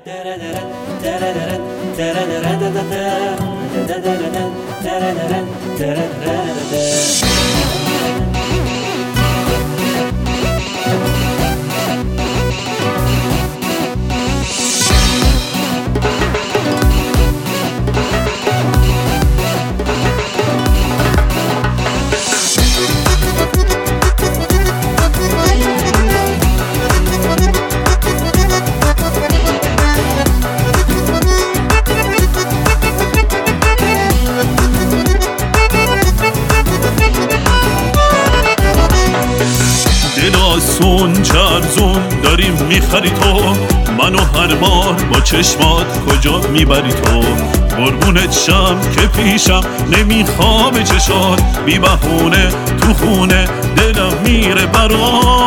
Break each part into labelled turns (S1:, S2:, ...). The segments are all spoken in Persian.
S1: دلاسون چرزون داریم میخری تو منو هر بار با چشمات کجا میبری تو قربونت شم که پیشم نمیخوام چشات بی بهونه تو خونه دلم میره برات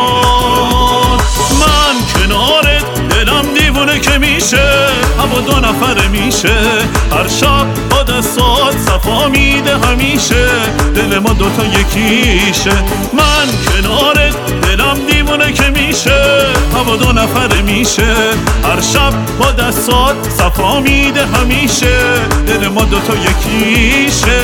S1: من کنارت دلم دیوونه که میشه اما دو نفره میشه هر شب با دستات صفا میده همیشه دل ما دوتا یکیشه من کنارت دلم دیوونه که میشه اما دو نفره میشه هر شب با دستات صفا میده همیشه دل ما دوتا یکیشه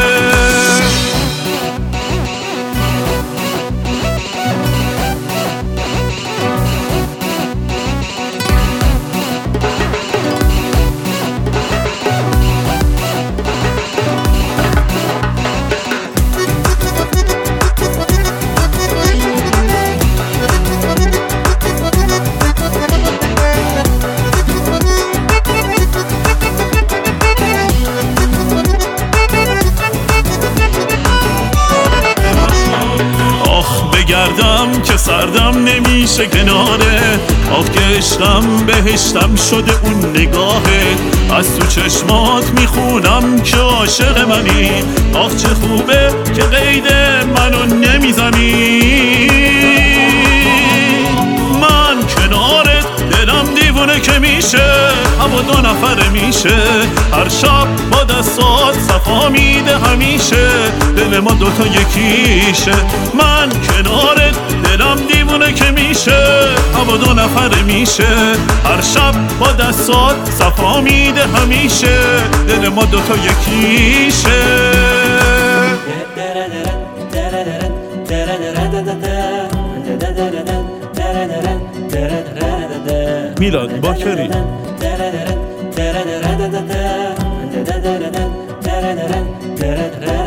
S1: گردم که سردم نمیشه کناره آخ که عشقم بهشتم شده اون نگاهه از تو چشمات میخونم که عاشق منی آخ چه خوبه که قید منو نمیزنی من کنارت دلم دیوونه که میشه اما دو نفره میشه هر شب با دستات صفا میده همیشه دل ما دوتا یکیشه من کنارت دلم دیوونه که میشه اما دو نفره میشه هر شب با دستات صفا میده همیشه دل ما دوتا یکیشه میلاد باکری